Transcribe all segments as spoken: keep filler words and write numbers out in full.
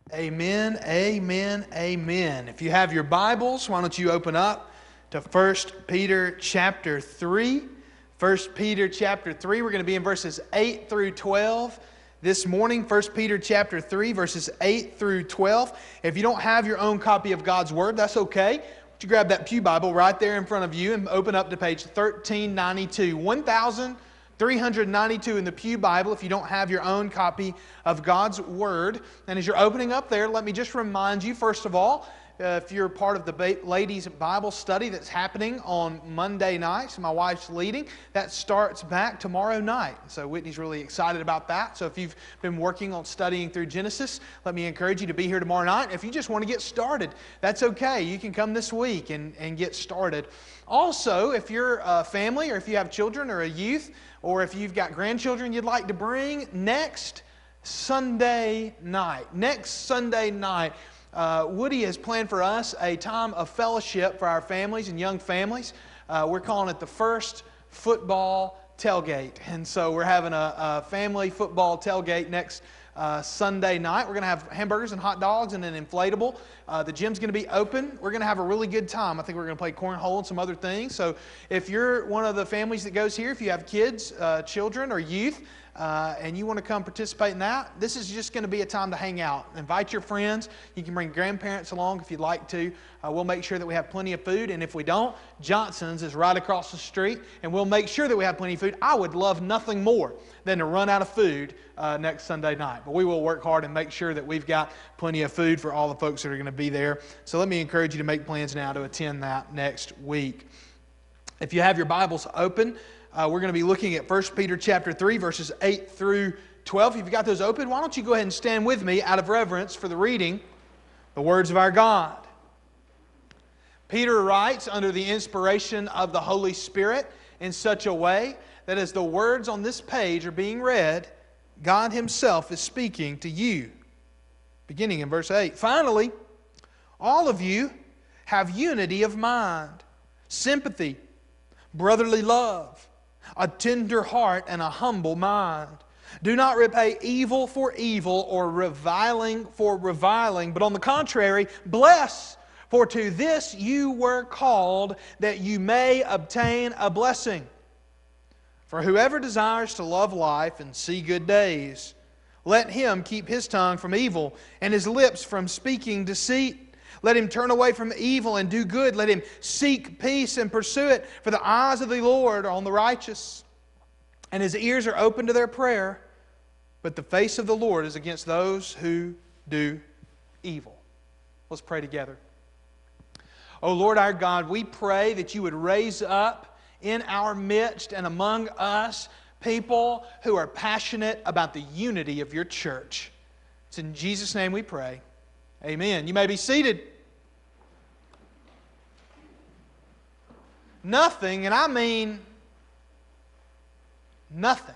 Amen, amen, amen. If you have your Bibles, why don't you open up to First Peter chapter three. First Peter chapter three, we're going to be in verses eight through twelve this morning. First Peter chapter three, verses eight through twelve. If you don't have your own copy of God's Word, that's okay. Why don't you grab that pew Bible right there in front of you and open up to page thirteen ninety-two. one thousand three hundred ninety-two in the Pew Bible if you don't have your own copy of God's Word. And as you're opening up there, let me just remind you, first of all, uh, if you're part of the ba- ladies' Bible study that's happening on Monday nights, my wife's leading, that starts back tomorrow night. So Whitney's really excited about that. So if you've been working on studying through Genesis, let me encourage you to be here tomorrow night. If you just want to get started, that's okay. You can come this week and, and get started. Also, if you're a family or if you have children or a youth, or if you've got grandchildren you'd like to bring, next Sunday night, next Sunday night, uh, Woody has planned for us a time of fellowship for our families and young families. Uh, we're calling it the First Football Tailgate. And so we're having a, a family football tailgate next Uh, Sunday night. We're going to have hamburgers and hot dogs and an inflatable. Uh, the gym's going to be open. We're going to have a really good time. I think we're going to play cornhole and some other things. So if you're one of the families that goes here, if you have kids, uh, children, or youth, uh, and you want to come participate in that, this is just going to be a time to hang out. Invite your friends. You can bring grandparents along if you'd like to. Uh, we'll make sure that we have plenty of food. And if we don't, Johnson's is right across the street, and we'll make sure that we have plenty of food. I would love nothing more than to run out of food uh, next Sunday night. But we will work hard and make sure that we've got plenty of food for all the folks that are going to be there. So let me encourage you to make plans now to attend that next week. If you have your Bibles open, uh, we're going to be looking at First Peter chapter three, verses eight through twelve. If you've got those open, why don't you go ahead and stand with me out of reverence for the reading, the words of our God. Peter writes under the inspiration of the Holy Spirit in such a way that as the words on this page are being read, God Himself is speaking to you. Beginning in verse eight. Finally, all of you have unity of mind, sympathy, brotherly love, a tender heart, and a humble mind. Do not repay evil for evil or reviling for reviling, but on the contrary, bless. For to this you were called, that you may obtain a blessing. For whoever desires to love life and see good days, let him keep his tongue from evil and his lips from speaking deceit. Let him turn away from evil and do good. Let him seek peace and pursue it. For the eyes of the Lord are on the righteous, and His ears are open to their prayer. But the face of the Lord is against those who do evil. Let's pray together. Oh Lord our God, we pray that You would raise up in our midst and among us people who are passionate about the unity of Your church. It's in Jesus' name we pray. Amen. You may be seated. Nothing, and I mean nothing,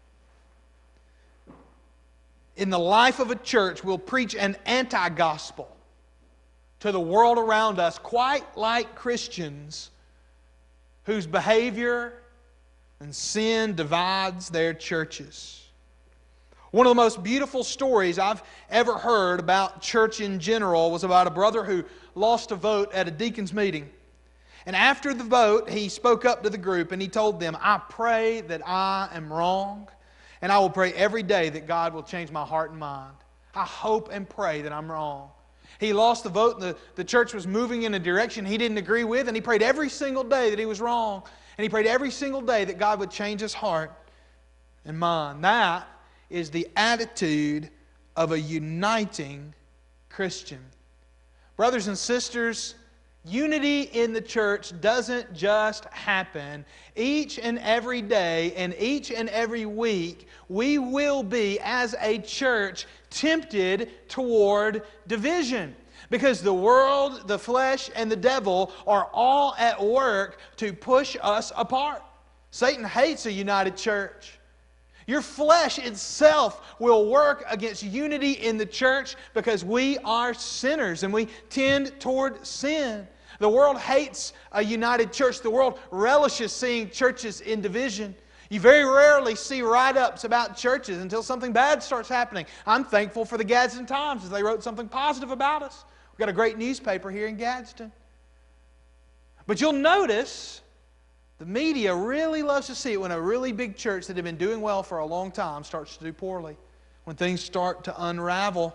in the life of a church will preach an anti-gospel to the world around us, quite like Christians whose behavior and sin divides their churches. One of the most beautiful stories I've ever heard about church in general was about a brother who lost a vote at a deacon's meeting. And after the vote, he spoke up to the group and he told them, I pray that I am wrong, and I will pray every day that God will change my heart and mind. I hope and pray that I'm wrong. He lost the vote, and the, the church was moving in a direction he didn't agree with, and he prayed every single day that he was wrong. And he prayed every single day that God would change his heart and mind. That is the attitude of a uniting Christian. Brothers and sisters, unity in the church doesn't just happen. Each and every day and each and every week, we will be, as a church, tempted toward division. Because the world, the flesh, and the devil are all at work to push us apart. Satan hates a united church. Your flesh itself will work against unity in the church because we are sinners and we tend toward sin. The world hates a united church. The world relishes seeing churches in division. You very rarely see write-ups about churches until something bad starts happening. I'm thankful for the Gadsden Times as they wrote something positive about us. We've got a great newspaper here in Gadsden. But you'll notice the media really loves to see it when a really big church that had been doing well for a long time starts to do poorly. When things start to unravel.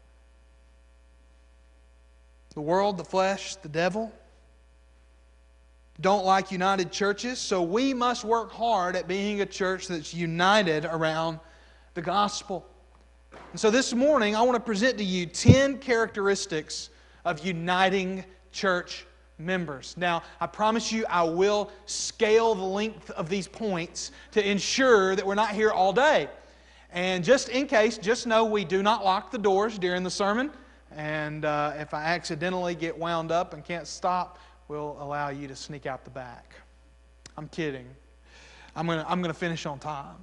The world, the flesh, the devil don't like united churches, so we must work hard at being a church that's united around the gospel. And so this morning, I want to present to you ten characteristics of uniting church members. Now, I promise you I will scale the length of these points to ensure that we're not here all day. And just in case, just know we do not lock the doors during the sermon. And uh, if I accidentally get wound up and can't stop, we'll allow you to sneak out the back. I'm kidding. I'm going to I'm going to finish on time.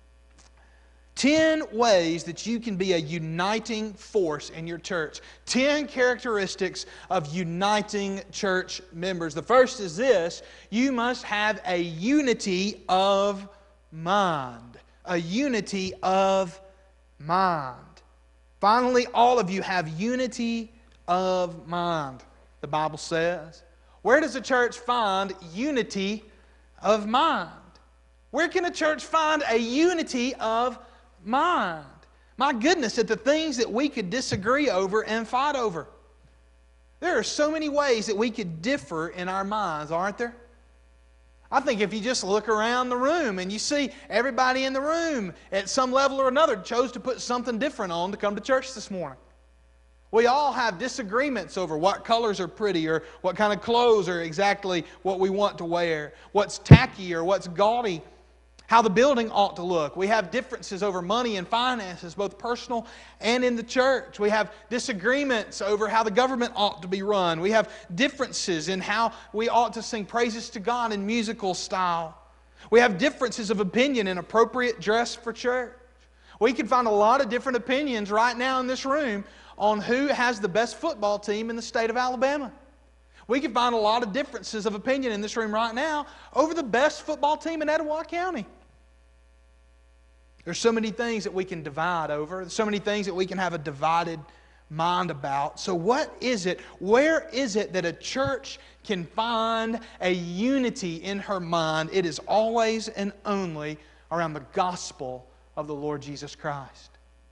Ten ways that you can be a uniting force in your church. Ten characteristics of uniting church members. The first is this: you must have a unity of mind. A unity of mind. Finally, all of you have unity of mind, the Bible says. Where does a church find unity of mind? Where can a church find a unity of mind? My goodness, at the things that we could disagree over and fight over. There are so many ways that we could differ in our minds, aren't there? I think if you just look around the room and you see everybody in the room at some level or another chose to put something different on to come to church this morning. We all have disagreements over what colors are pretty or what kind of clothes are exactly what we want to wear, what's tacky or what's gaudy, how the building ought to look. We have differences over money and finances, both personal and in the church. We have disagreements over how the government ought to be run. We have differences in how we ought to sing praises to God in musical style. We have differences of opinion in appropriate dress for church. We can find a lot of different opinions right now in this room on who has the best football team in the state of Alabama. We can find a lot of differences of opinion in this room right now over the best football team in Etowah County. There's so many things that we can divide over. There's so many things that we can have a divided mind about. So what is it, where is it that a church can find a unity in her mind? It is always and only around the gospel of the Lord Jesus Christ.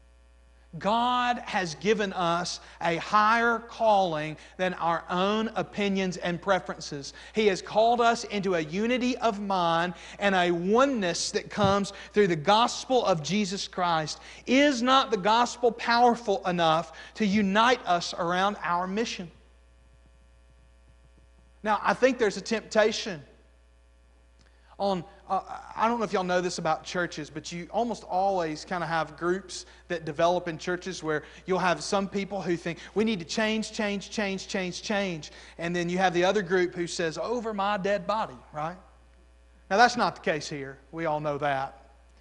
God has given us a higher calling than our own opinions and preferences. He has called us into a unity of mind and a oneness that comes through the gospel of Jesus Christ. Is not the gospel powerful enough to unite us around our mission? Now, I think there's a temptation on Uh, I don't know if y'all know this about churches, but you almost always kind of have groups that develop in churches where you'll have some people who think, we need to change, change, change, change, change. And then you have the other group who says, over my dead body, right? Now that's not the case here. We all know that.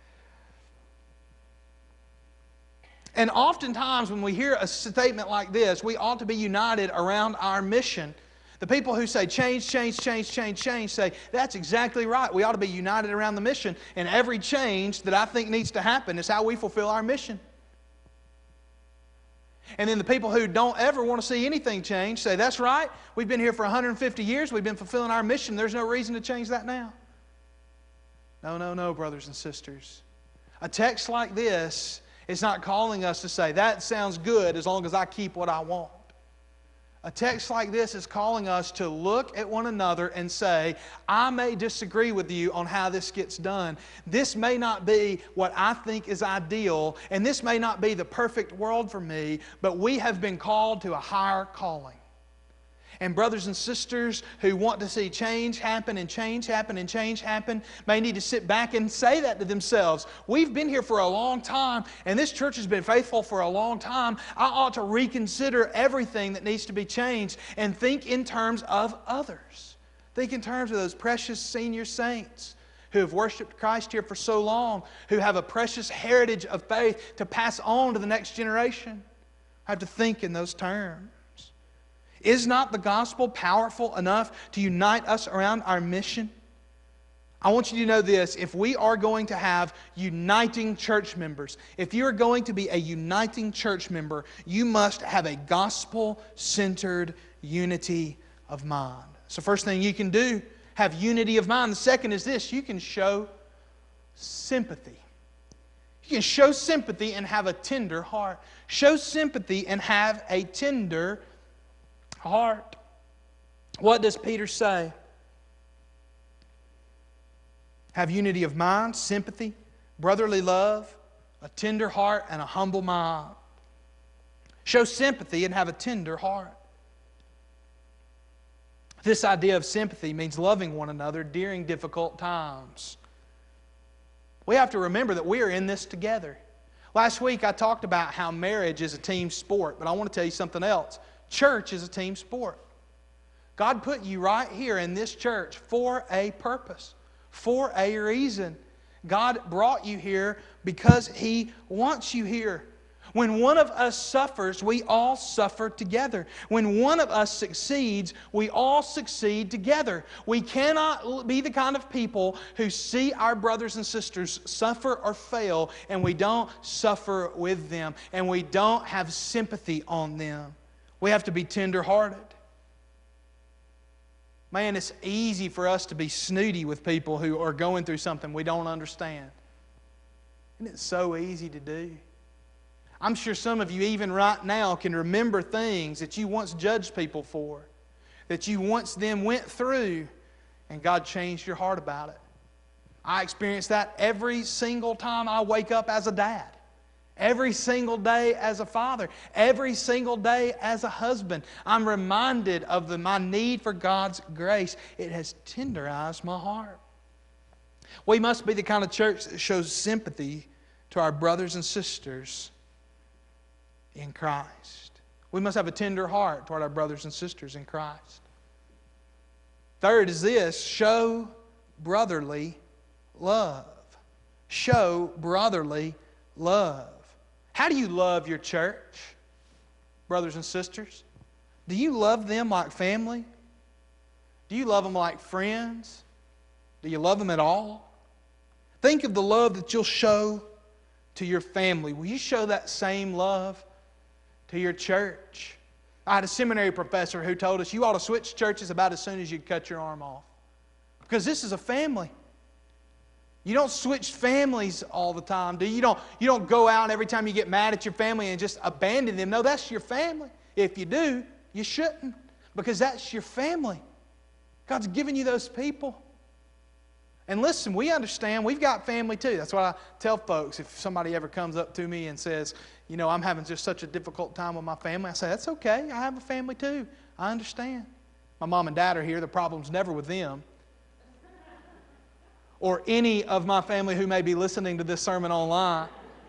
And oftentimes when we hear a statement like this, we ought to be united around our mission. The people who say change, change, change, change, change say, that's exactly right. We ought to be united around the mission. And every change that I think needs to happen is how we fulfill our mission. And then the people who don't ever want to see anything change say, that's right. We've been here for one hundred fifty years. We've been fulfilling our mission. There's no reason to change that now. No, no, no, brothers and sisters. A text like this is not calling us to say, that sounds good as long as I keep what I want. A text like this is calling us to look at one another and say, I may disagree with you on how this gets done. This may not be what I think is ideal, and this may not be the perfect world for me, but we have been called to a higher calling. And brothers and sisters who want to see change happen and change happen and change happen may need to sit back and say that to themselves. We've been here for a long time, and this church has been faithful for a long time. I ought to reconsider everything that needs to be changed and think in terms of others. Think in terms of those precious senior saints who have worshiped Christ here for so long, who have a precious heritage of faith to pass on to the next generation. I have to think in those terms. Is not the gospel powerful enough to unite us around our mission? I want you to know this. If we are going to have uniting church members, if you are going to be a uniting church member, you must have a gospel-centered unity of mind. So first thing you can do, have unity of mind. The second is this. You can show sympathy. You can show sympathy and have a tender heart. Show sympathy and have a tender heart. What does Peter say? Have unity of mind, sympathy, brotherly love, a tender heart, and a humble mind. Show sympathy and have a tender heart. This idea of sympathy means loving one another during difficult times. We have to remember that we are in this together. Last week I talked about how marriage is a team sport, but I want to tell you something else. Church is a team sport. God put you right here in this church for a purpose, for a reason. God brought you here because He wants you here. When one of us suffers, we all suffer together. When one of us succeeds, we all succeed together. We cannot be the kind of people who see our brothers and sisters suffer or fail and we don't suffer with them and we don't have sympathy on them. We have to be tender-hearted. Man, it's easy for us to be snooty with people who are going through something we don't understand. Isn't it so easy to do? I'm sure some of you even right now can remember things that you once judged people for, that you once them went through, and God changed your heart about it. I experience that every single time I wake up as a dad. Every single day as a father. Every single day as a husband. I'm reminded of the, my need for God's grace. It has tenderized my heart. We must be the kind of church that shows sympathy to our brothers and sisters in Christ. We must have a tender heart toward our brothers and sisters in Christ. Third is this, show brotherly love. Show brotherly love. How do you love your church, brothers and sisters? Do you love them like family? Do you love them like friends? Do you love them at all? Think of the love that you'll show to your family. Will you show that same love to your church? I had a seminary professor who told us you ought to switch churches about as soon as you cut your arm off. Because this is a family. You don't switch families all the time, do you? You don't, you don't go out every time you get mad at your family and just abandon them. No, that's your family. If you do, you shouldn't. Because that's your family. God's given you those people. And listen, we understand we've got family too. That's what I tell folks. If somebody ever comes up to me and says, you know, I'm having just such a difficult time with my family, I say, that's okay. I have a family too. I understand. My mom and dad are here. The problem's never with them. Or any of my family who may be listening to this sermon online.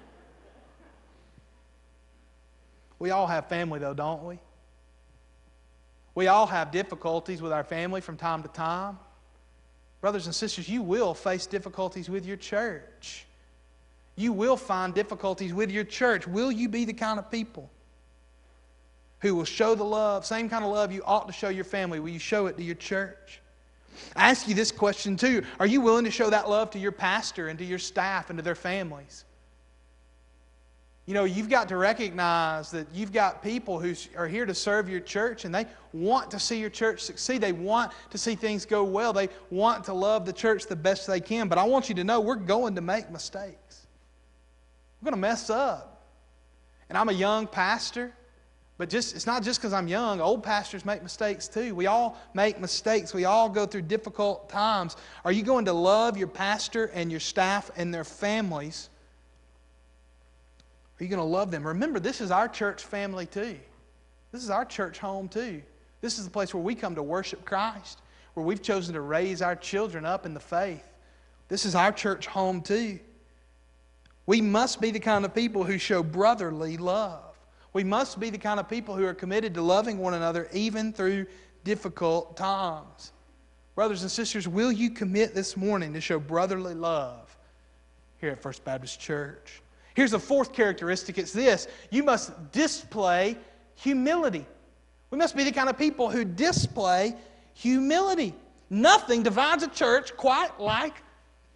We all have family though, don't we? We all have difficulties with our family from time to time. Brothers and sisters, you will face difficulties with your church. You will find difficulties with your church. Will you be the kind of people who will show the love, same kind of love you ought to show your family? Will you show it to your church? I ask you this question too. Are you willing to show that love to your pastor and to your staff and to their families? You know, you've got to recognize that you've got people who are here to serve your church and they want to see your church succeed. They want to see things go well. They want to love the church the best they can. But I want you to know we're going to make mistakes. We're going to mess up. And I'm a young pastor. But just it's not just because I'm young. Old pastors make mistakes too. We all make mistakes. We all go through difficult times. Are you going to love your pastor and your staff and their families? Are you going to love them? Remember, this is our church family too. This is our church home too. This is the place where we come to worship Christ, where we've chosen to raise our children up in the faith. This is our church home too. We must be the kind of people who show brotherly love. We must be the kind of people who are committed to loving one another even through difficult times. Brothers and sisters, will you commit this morning to show brotherly love here at First Baptist Church? Here's a fourth characteristic. It's this. You must display humility. We must be the kind of people who display humility. Nothing divides a church quite like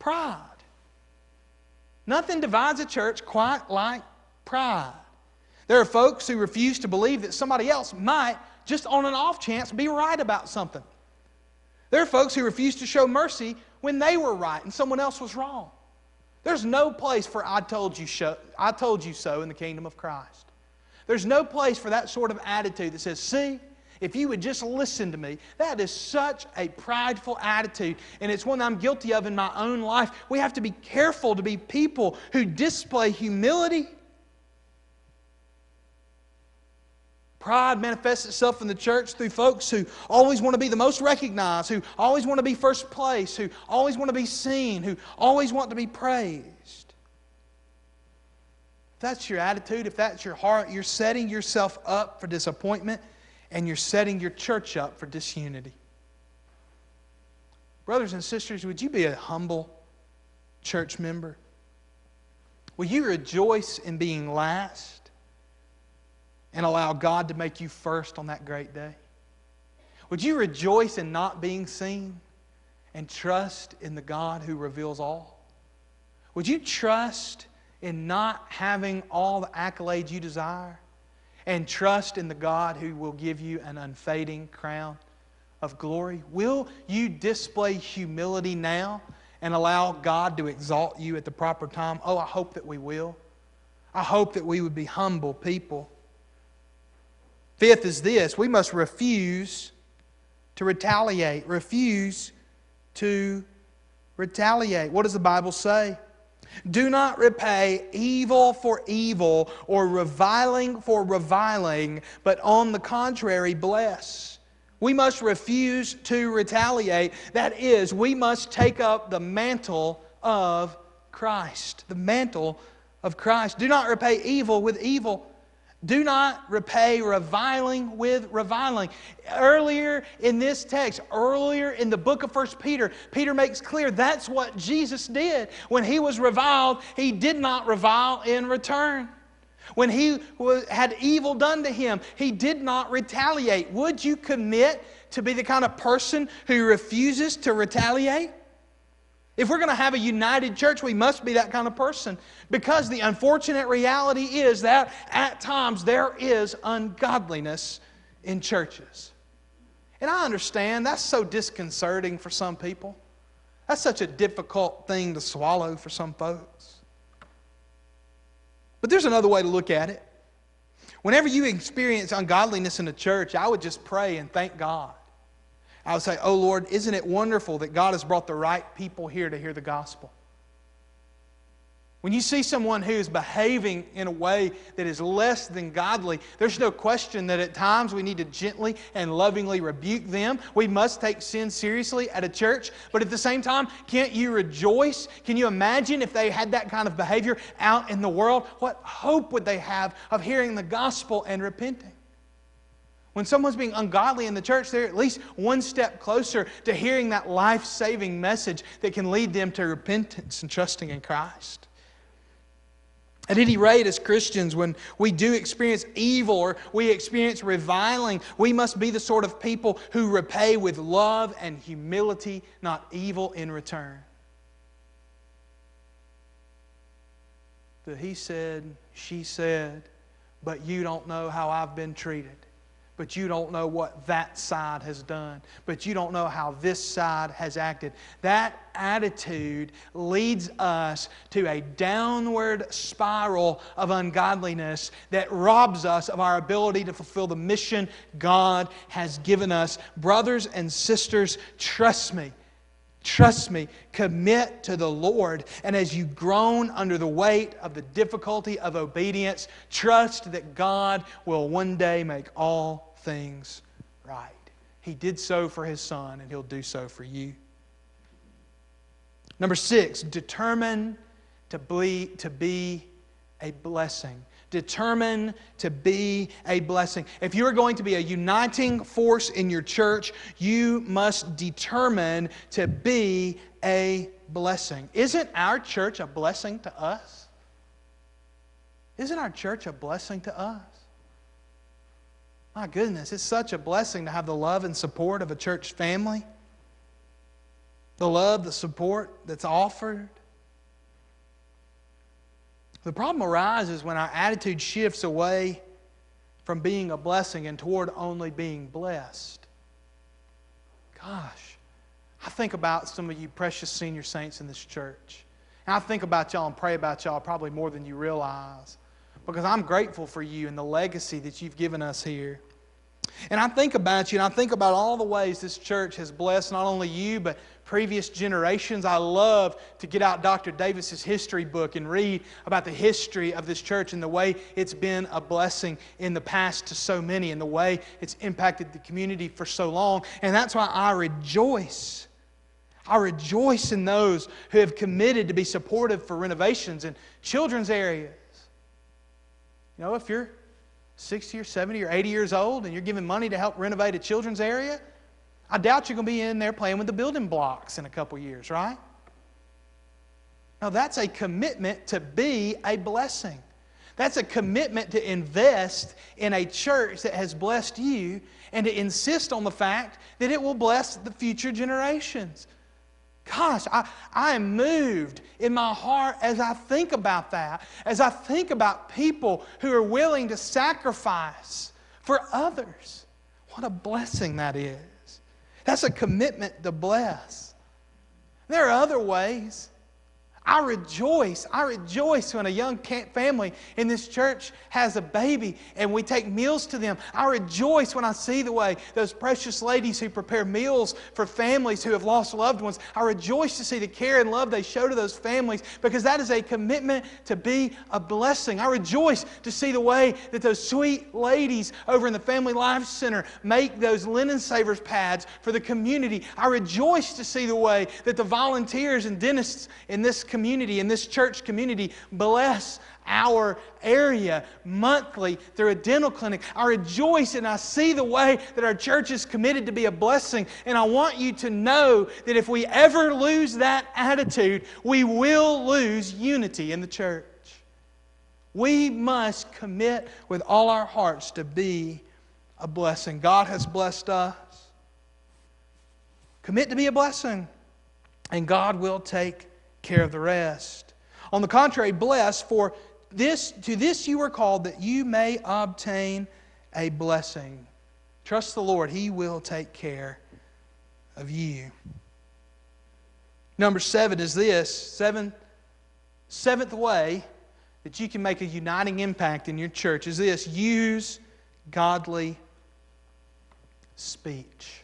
pride. Nothing divides a church quite like pride. There are folks who refuse to believe that somebody else might, just on an off chance, be right about something. There are folks who refuse to show mercy when they were right and someone else was wrong. There's no place for I told you so, I told you so in the kingdom of Christ. There's no place for that sort of attitude that says, see, if you would just listen to me. That is such a prideful attitude, and it's one that I'm guilty of in my own life. We have to be careful to be people who display humility. Pride manifests itself in the church through folks who always want to be the most recognized, who always want to be first place, who always want to be seen, who always want to be praised. If that's your attitude, if that's your heart, you're setting yourself up for disappointment, and you're setting your church up for disunity. Brothers and sisters, would you be a humble church member? Will you rejoice in being last and allow God to make you first on that great day? Would you rejoice in not being seen and trust in the God who reveals all? Would you trust in not having all the accolades you desire and trust in the God who will give you an unfading crown of glory? Will you display humility now and allow God to exalt you at the proper time? Oh, I hope that we will. I hope that we would be humble people. Fifth is this: we must refuse to retaliate. Refuse to retaliate. What does the Bible say? Do not repay evil for evil or reviling for reviling, but on the contrary, bless. We must refuse to retaliate. That is, we must take up the mantle of Christ. The mantle of Christ. Do not repay evil with evil. Do not repay reviling with reviling. Earlier in this text, earlier in the book of First Peter, Peter makes clear that's what Jesus did. When He was reviled, He did not revile in return. When He had evil done to Him, He did not retaliate. Would you commit to be the kind of person who refuses to retaliate? If we're going to have a united church, we must be that kind of person. Because the unfortunate reality is that at times there is ungodliness in churches. And I understand that's so disconcerting for some people. That's such a difficult thing to swallow for some folks. But there's another way to look at it. Whenever you experience ungodliness in the church, I would just pray and thank God. I would say, oh Lord, isn't it wonderful that God has brought the right people here to hear the gospel? When you see someone who is behaving in a way that is less than godly, there's no question that at times we need to gently and lovingly rebuke them. We must take sin seriously at a church. But at the same time, can't you rejoice? Can you imagine if they had that kind of behavior out in the world? What hope would they have of hearing the gospel and repenting? When someone's being ungodly in the church, they're at least one step closer to hearing that life-saving message that can lead them to repentance and trusting in Christ. At any rate, as Christians, when we do experience evil or we experience reviling, we must be the sort of people who repay with love and humility, not evil in return. The he said, she said, but you don't know how I've been treated. But you don't know what that side has done. But you don't know how this side has acted. That attitude leads us to a downward spiral of ungodliness that robs us of our ability to fulfill the mission God has given us. Brothers and sisters, trust me. Trust me, commit to the Lord. And as you groan under the weight of the difficulty of obedience, trust that God will one day make all things right. He did so for His Son, and He'll do so for you. Number six, determine to be, to be a blessing. Determine to be a blessing. If you are going to be a uniting force in your church, you must determine to be a blessing. Isn't our church a blessing to us? Isn't our church a blessing to us? My goodness, it's such a blessing to have the love and support of a church family. the love, the support that's offered. The problem arises when our attitude shifts away from being a blessing and toward only being blessed. Gosh, I think about some of you precious senior saints in this church. And I think about y'all and pray about y'all probably more than you realize, because I'm grateful for you and the legacy that you've given us here. And I think about you, and I think about all the ways this church has blessed not only you, but previous generations. I love to get out Doctor Davis's history book and read about the history of this church and the way it's been a blessing in the past to so many, and the way it's impacted the community for so long. And that's why I rejoice. I rejoice in those who have committed to be supportive for renovations in children's areas. You know, if you're sixty or seventy or eighty years old and you're giving money to help renovate a children's area, I doubt you're going to be in there playing with the building blocks in a couple years, right? Now, that's a commitment to be a blessing. That's a commitment to invest in a church that has blessed you and to insist on the fact that it will bless the future generations. Gosh, I, I am moved in my heart as I think about that, as I think about people who are willing to sacrifice for others. What a blessing that is. That's a commitment to bless. There are other ways. I rejoice. I rejoice when a young family in this church has a baby and we take meals to them. I rejoice when I see the way those precious ladies who prepare meals for families who have lost loved ones. I rejoice to see the care and love they show to those families, because that is a commitment to be a blessing. I rejoice to see the way that those sweet ladies over in the Family Life Center make those linen savers pads for the community. I rejoice to see the way that the volunteers and dentists in this community community, in this church community, bless our area monthly through a dental clinic. I rejoice and I see the way that our church is committed to be a blessing. And I want you to know that if we ever lose that attitude, we will lose unity in the church. We must commit with all our hearts to be a blessing. God has blessed us. Commit to be a blessing, and God will take care of the rest. On the contrary, bless, for this to this you are called, that you may obtain a blessing. Trust the Lord, He will take care of you. Number seven is this, seven, seventh way that you can make a uniting impact in your church is this: use godly speech.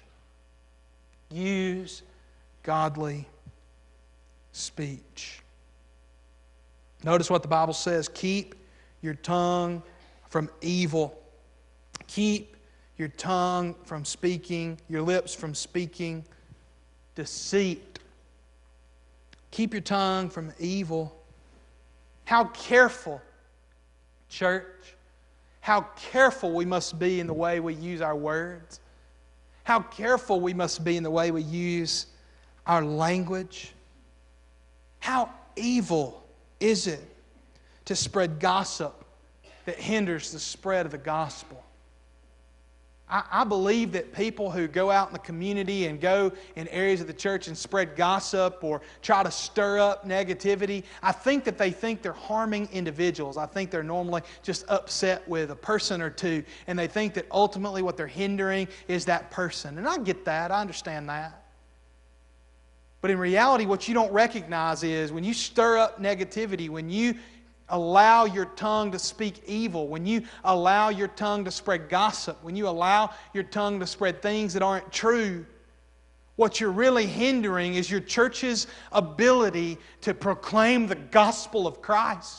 Use godly speech. Notice what the Bible says. Keep your tongue from evil. Keep your tongue from speaking, your lips from speaking deceit. Keep your tongue from evil. How careful, church, how careful we must be in the way we use our words. How careful we must be in the way we use our language. How evil is it to spread gossip that hinders the spread of the gospel? I, I believe that people who go out in the community and go in areas of the church and spread gossip or try to stir up negativity, I think that they think they're harming individuals. I think they're normally just upset with a person or two, and they think that ultimately what they're hindering is that person. And I get that. I understand that. But in reality, what you don't recognize is when you stir up negativity, when you allow your tongue to speak evil, when you allow your tongue to spread gossip, when you allow your tongue to spread things that aren't true, what you're really hindering is your church's ability to proclaim the gospel of Christ.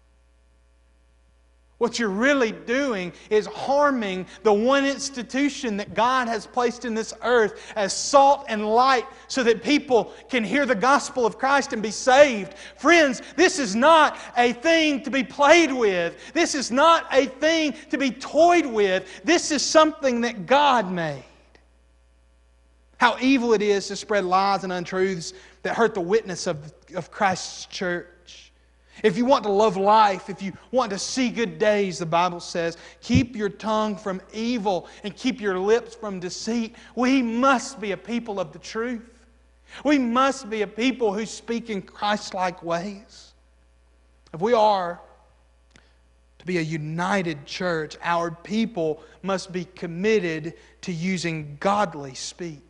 What you're really doing is harming the one institution that God has placed in this earth as salt and light so that people can hear the gospel of Christ and be saved. Friends, this is not a thing to be played with. This is not a thing to be toyed with. This is something that God made. How evil it is to spread lies and untruths that hurt the witness of, of Christ's church. If you want to love life, if you want to see good days, the Bible says, keep your tongue from evil and keep your lips from deceit. We must be a people of the truth. We must be a people who speak in Christ-like ways. If we are to be a united church, our people must be committed to using godly speech.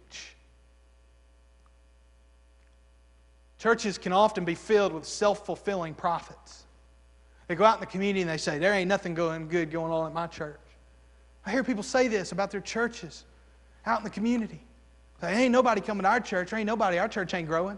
Churches can often be filled with self-fulfilling prophets. They go out in the community and they say, there ain't nothing going good going on at my church. I hear people say this about their churches out in the community. Say, ain't nobody coming to our church. There ain't nobody. Our church ain't growing.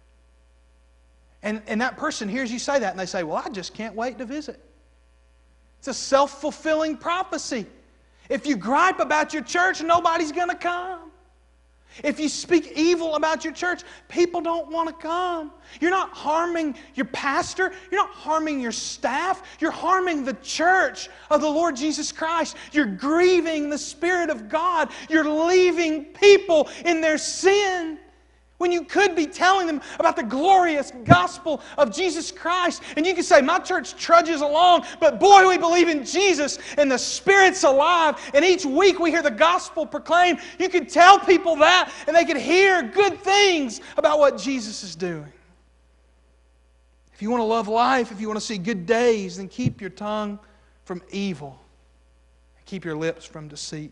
And, and that person hears you say that and they say, well, I just can't wait to visit. It's a self-fulfilling prophecy. If you gripe about your church, nobody's going to come. If you speak evil about your church, people don't want to come. You're not harming your pastor. You're not harming your staff. You're harming the church of the Lord Jesus Christ. You're grieving the Spirit of God. You're leaving people in their sin when you could be telling them about the glorious gospel of Jesus Christ. And you can say, my church trudges along, but boy, we believe in Jesus and the Spirit's alive. And each week we hear the gospel proclaimed. You can tell people that and they can hear good things about what Jesus is doing. If you want to love life, if you want to see good days, then keep your tongue from evil. Keep your lips from deceit.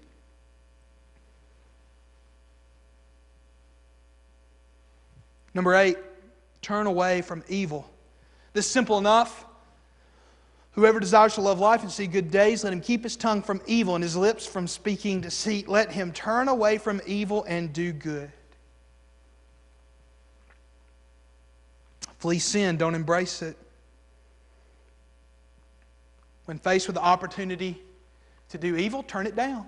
Number eight, turn away from evil. This is simple enough. Whoever desires to love life and see good days, let him keep his tongue from evil and his lips from speaking deceit. Let him turn away from evil and do good. Flee sin, don't embrace it. When faced with the opportunity to do evil, turn it down.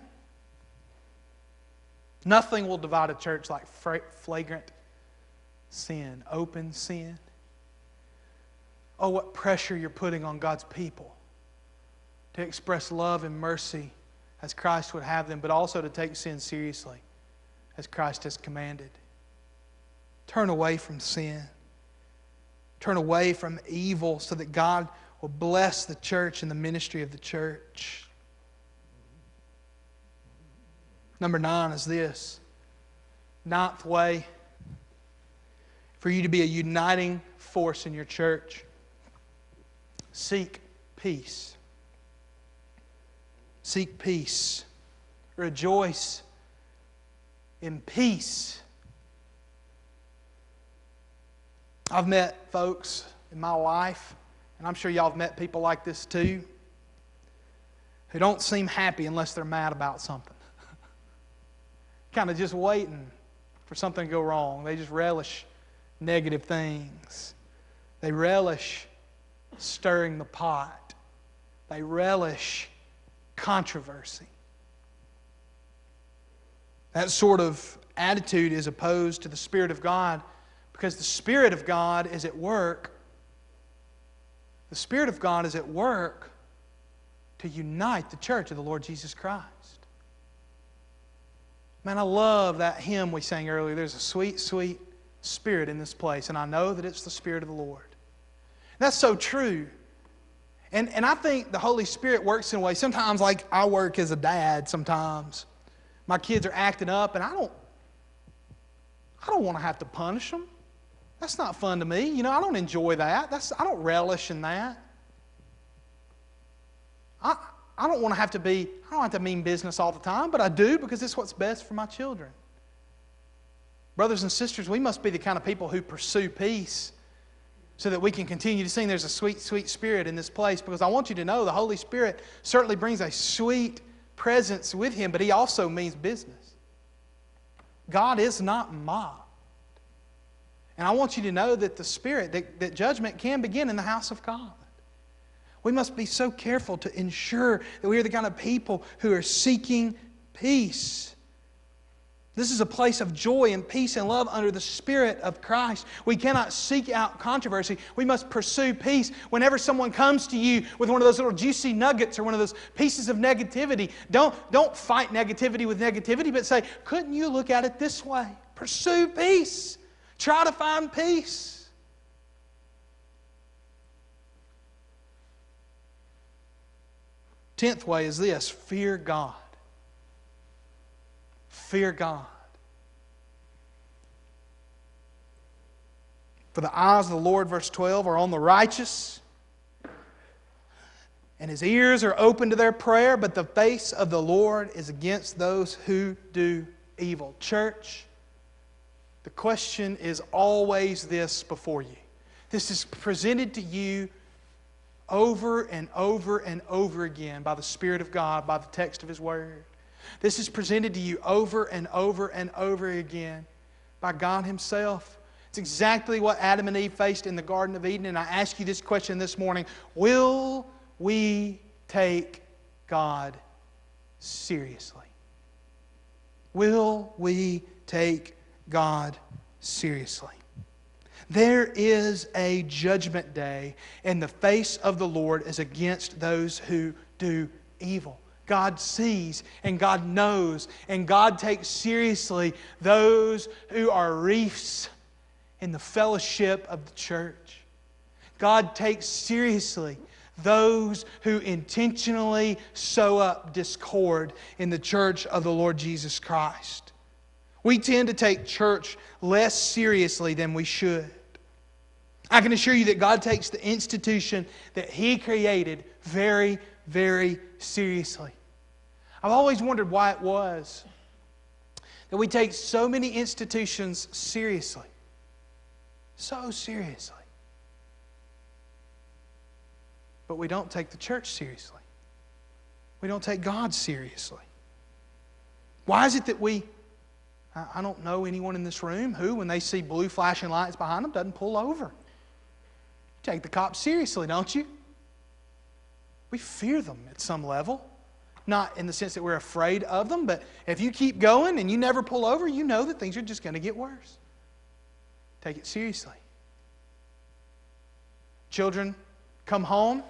Nothing will divide a church like flagrant sin, open sin. Oh, what pressure you're putting on God's people to express love and mercy as Christ would have them, but also to take sin seriously as Christ has commanded. Turn away from sin. Turn away from evil so that God will bless the church and the ministry of the church. Number nine is this. Ninth way for you to be a uniting force in your church. Seek peace. Seek peace. Rejoice in peace. I've met folks in my life, and I'm sure y'all have met people like this too, who don't seem happy unless they're mad about something. Kind of just waiting for something to go wrong. They just relish negative things. They relish stirring the pot. They relish controversy. That sort of attitude is opposed to the Spirit of God because the Spirit of God is at work. The Spirit of God is at work to unite the church of the Lord Jesus Christ. Man, I love that hymn we sang earlier. There's a sweet, sweet Spirit in this place, and I know that it's the Spirit of the Lord. That's so true. And, and I think the Holy Spirit works in a way. Sometimes, like I work as a dad sometimes. My kids are acting up, and I don't, I don't want to have to punish them. That's not fun to me. You know, I don't enjoy that. That's, I don't relish in that. I, I don't want to have to be, I don't have to mean business all the time, but I do because it's what's best for my children. Brothers and sisters, we must be the kind of people who pursue peace so that we can continue to sing there's a sweet, sweet Spirit in this place, because I want you to know the Holy Spirit certainly brings a sweet presence with Him, but He also means business. God is not mocked. And I want you to know that the Spirit, that, that judgment can begin in the house of God. We must be so careful to ensure that we are the kind of people who are seeking peace. This is a place of joy and peace and love under the Spirit of Christ. We cannot seek out controversy. We must pursue peace. Whenever someone comes to you with one of those little juicy nuggets or one of those pieces of negativity, don't, don't fight negativity with negativity, but say, couldn't you look at it this way? Pursue peace. Try to find peace. Tenth way is this: fear God. Fear God. For the eyes of the Lord, verse twelve, are on the righteous, and His ears are open to their prayer, but the face of the Lord is against those who do evil. Church, the question is always this before you. This is presented to you over and over and over again by the Spirit of God, by the text of His Word. This is presented to you over and over and over again by God Himself. It's exactly what Adam and Eve faced in the Garden of Eden. And I ask you this question this morning: will we take God seriously? Will we take God seriously? There is a judgment day, and the face of the Lord is against those who do evil. God sees, and God knows, and God takes seriously those who are reefs in the fellowship of the church. God takes seriously those who intentionally sow up discord in the church of the Lord Jesus Christ. We tend to take church less seriously than we should. I can assure you that God takes the institution that He created very, very seriously. I've always wondered why it was that we take so many institutions seriously. So seriously. But we don't take the church seriously. We don't take God seriously. Why is it that we, I don't know anyone in this room who, when they see blue flashing lights behind them, doesn't pull over. You take the cops seriously, don't you? We fear them at some level. Not in the sense that we're afraid of them, but if you keep going and you never pull over, you know that things are just going to get worse. Take it seriously. Children come home.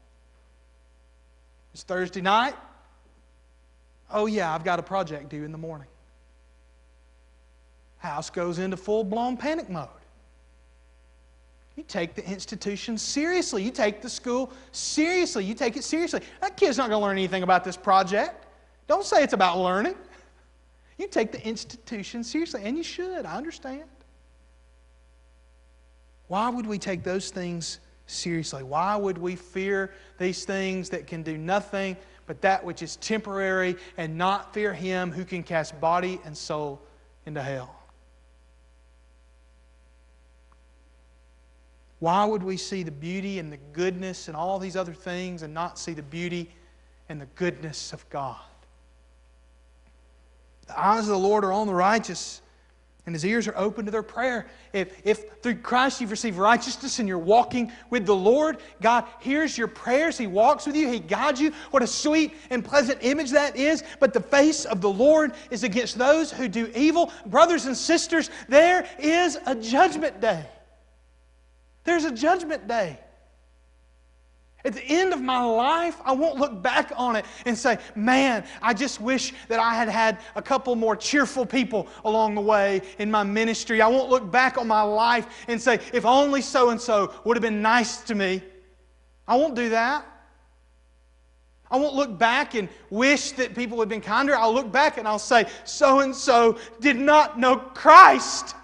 It's Thursday night. Oh yeah, I've got a project due in the morning. House goes into full-blown panic mode. You take the institution seriously. You take the school seriously. You take it seriously. That kid's not going to learn anything about this project. Don't say it's about learning. You take the institution seriously, and you should. I understand. Why would we take those things seriously? Why would we fear these things that can do nothing but that which is temporary, and not fear Him who can cast body and soul into hell? Why would we see the beauty and the goodness and all these other things and not see the beauty and the goodness of God? The eyes of the Lord are on the righteous, and His ears are open to their prayer. If, if through Christ you've received righteousness and you're walking with the Lord, God hears your prayers. He walks with you. He guides you. What a sweet and pleasant image that is. But the face of the Lord is against those who do evil. Brothers and sisters, there is a judgment day. There's a judgment day. At the end of my life, I won't look back on it and say, man, I just wish that I had had a couple more cheerful people along the way in my ministry. I won't look back on my life and say, if only so-and-so would have been nice to me. I won't do that. I won't look back and wish that people had been kinder. I'll look back and I'll say, so-and-so did not know Christ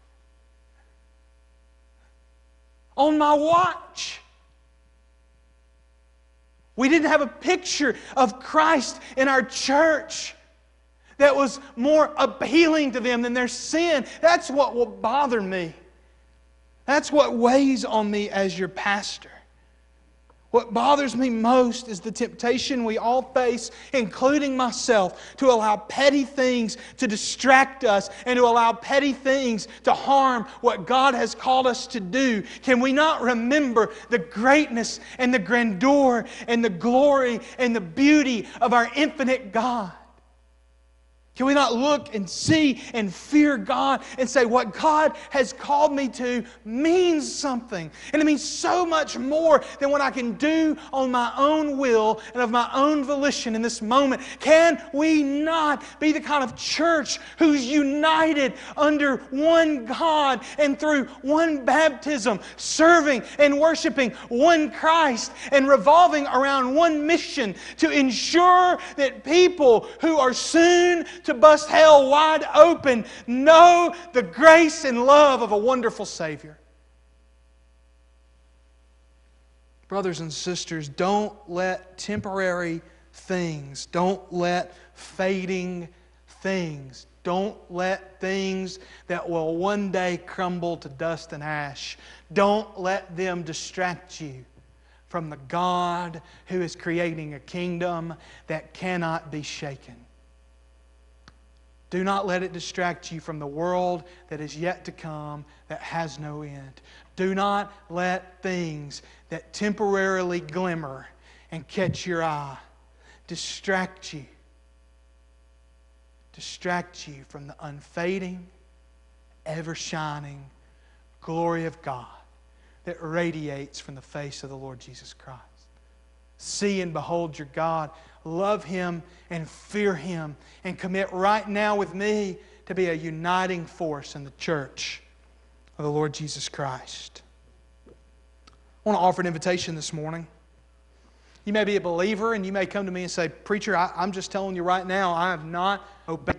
on my watch. We didn't have a picture of Christ in our church that was more appealing to them than their sin. That's what will bother me. That's what weighs on me as your pastor. What bothers me most is the temptation we all face, including myself, to allow petty things to distract us and to allow petty things to harm what God has called us to do. Can we not remember the greatness and the grandeur and the glory and the beauty of our infinite God? Can we not look and see and fear God and say, what God has called me to means something. And it means so much more than what I can do on my own will and of my own volition in this moment. Can we not be the kind of church who's united under one God and through one baptism, serving and worshiping one Christ and revolving around one mission to ensure that people who are soon to to bust hell wide open know the grace and love of a wonderful Savior? Brothers and sisters, don't let temporary things, don't let fading things, don't let things that will one day crumble to dust and ash, don't let them distract you from the God who is creating a kingdom that cannot be shaken. Do not let it distract you from the world that is yet to come, that has no end. Do not let things that temporarily glimmer and catch your eye distract you. Distract you from the unfading, ever-shining glory of God that radiates from the face of the Lord Jesus Christ. See and behold your God. Love Him and fear Him, and commit right now with me to be a uniting force in the church of the Lord Jesus Christ. I want to offer an invitation this morning. You may be a believer and you may come to me and say, "Preacher, I, I'm just telling you right now, I have not obeyed